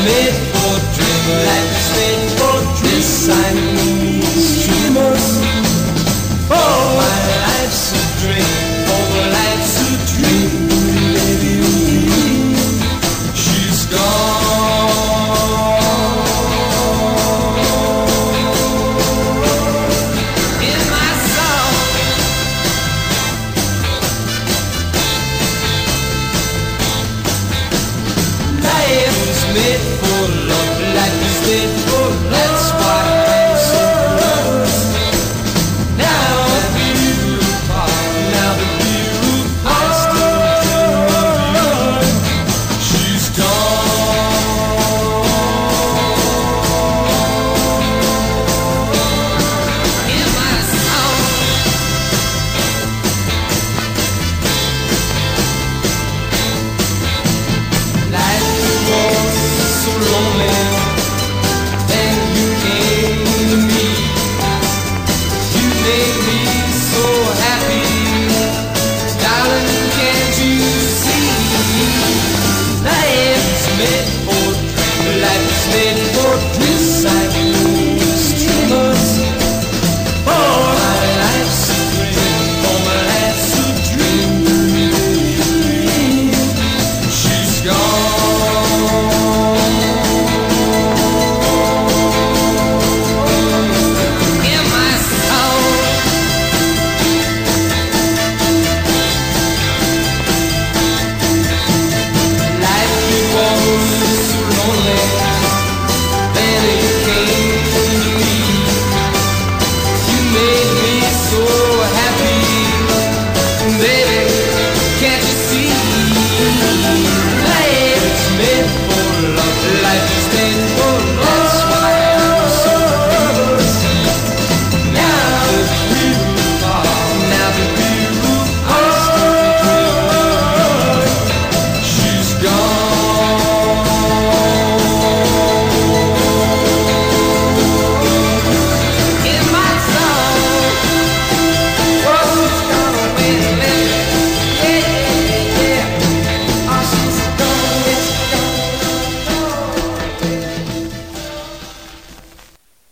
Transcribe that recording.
made for dreamers. Life is made for dreamers. I need dreamers. Oh, my life's a dream. Oh, life's a dream. Baby, she's gone. In my song, life is made for love. Life is made